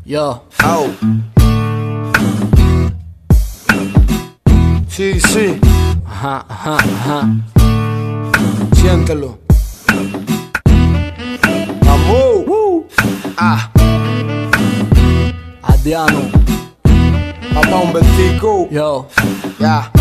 Yo. Au. Sí, sí. Ajá, ajá, ajá. Siéntelo. Vamos. Ah. Adiano. Papá, un vestico. Yo. Ya.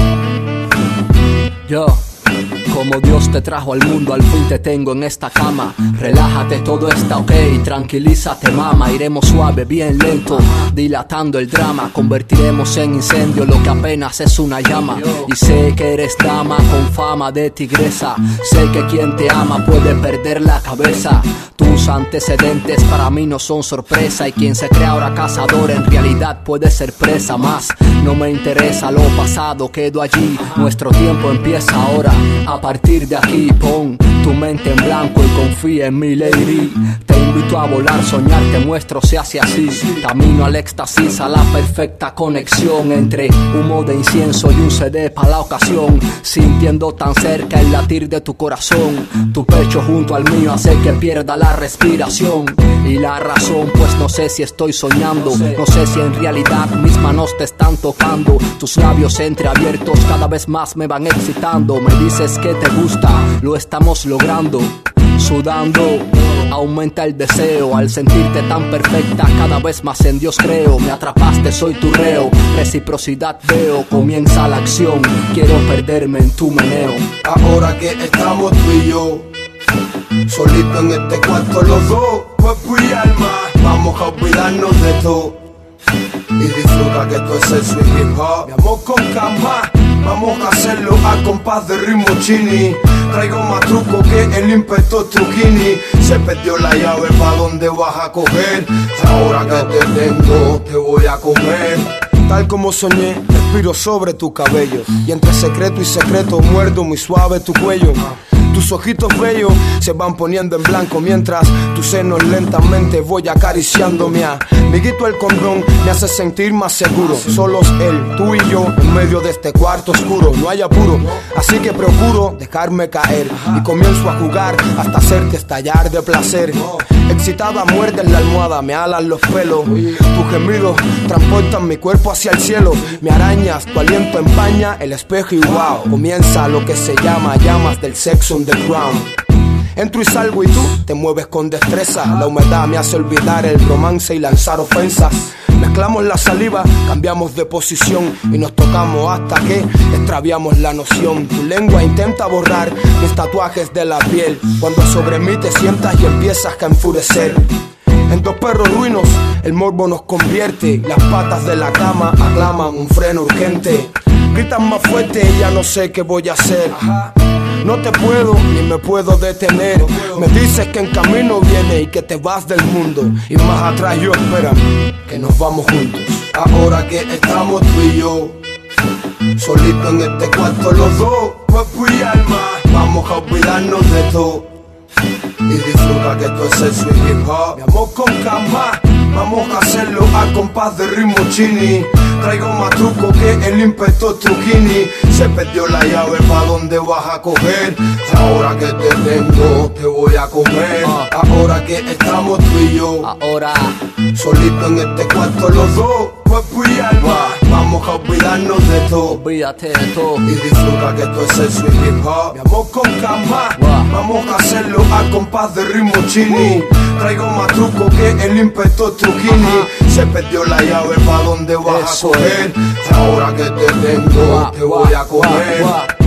Yo. Como Dios te trajo al mundo, al fin te tengo en esta cama. Relájate, todo está ok, tranquilízate mama. Iremos suave, bien lento, dilatando el drama. Convertiremos en incendio lo que apenas es una llama. Y sé que eres dama con fama de tigresa. Sé que quien te ama puede perder la cabeza. Tus antecedentes para mí no son sorpresa. Y quien se cree ahora cazador en realidad puede ser presa. Más no me interesa lo pasado, quedo allí. Nuestro tiempo empieza ahora. A partir de aquí pon tu mente en blanco y confía en mi lady. Te invito a volar, soñar, te muestro se hace así. Camino al éxtasis, a la perfecta conexión entre humo de incienso y un CD para la ocasión. Sintiendo tan cerca el latir de tu corazón. Tu pecho junto al mío hace que pierda la respiración. Y la razón, pues no sé si estoy soñando. No sé si en realidad mis manos te están tocando. Tus labios entreabiertos cada vez más me van excitando. Me dices que te gusta, lo estamos logrando. Sudando, aumenta el deseo. Al sentirte tan perfecta, cada vez más en Dios creo. Me atrapaste, soy tu reo. Reciprocidad veo, comienza la acción. Quiero perderme en tu meneo. Ahora que estamos tú y yo, solito en este cuarto los dos, cuerpo y alma, vamos a olvidarnos de todo y disfruta que esto es el sweet hip hop. Mi amor con calma, vamos a hacerlo a compás de ritmo chini. Traigo más truco que el inspector Truquini. Se perdió la llave, ¿pa' dónde vas a coger? Ahora que te tengo, te voy a comer. Tal como soñé, respiro sobre tu cabello y entre secreto y secreto muerdo muy suave tu cuello. Tus ojitos bellos se van poniendo en blanco mientras tus senos lentamente voy acariciándome. Amiguito, el condón me hace sentir más seguro. Solos él, tú y yo en medio de este cuarto oscuro. No hay apuro, así que procuro dejarme caer y comienzo a jugar hasta hacerte estallar de placer. Excitada muerde en la almohada, me alan los pelos. Tus gemidos transportan mi cuerpo hacia el cielo. Me arañas, tu aliento empaña el espejo y wow, comienza lo que se llama llamas del sexo underground. Entro y salgo y tú te mueves con destreza. La humedad me hace olvidar el romance y lanzar ofensas. Mezclamos la saliva, cambiamos de posición y nos tocamos hasta que extraviamos la noción. Tu lengua intenta borrar mis tatuajes de la piel cuando sobre mí te sientas y empiezas a enfurecer. En dos perros ruinos el morbo nos convierte. Las patas de la cama aclaman un freno urgente. Gritan más fuerte y ya no sé qué voy a hacer. No te puedo ni me puedo detener. Me dices que en camino viene y que te vas del mundo. Y más atrás yo espérame, que nos vamos juntos. Ahora que estamos tú y yo, solito en este cuarto los dos, cuerpo y alma, vamos a olvidarnos de todo y disfruta que esto es el sweet hip hop. Mi amor con calma, vamos a hacerlo a compás de ritmo chini. Traigo más truco que el inspector Truquini. Se perdió la llave, ¿pa' dónde vas a coger? Ahora que te tengo, te voy a comer. Ahora que estamos tú y yo, ahora solito en este cuarto los dos, cuerpo y alma, vamos a olvidarnos de todo. Olvídate de todo y disfruta que esto es el sweet hip hop. Mi amor con calma, vamos a hacerlo a compás de ritmo chini. Traigo más truco que el inspector Truquini. Se perdió la llave, ¿pa' dónde vas a coger? Ahora que te tengo, te voy a comer.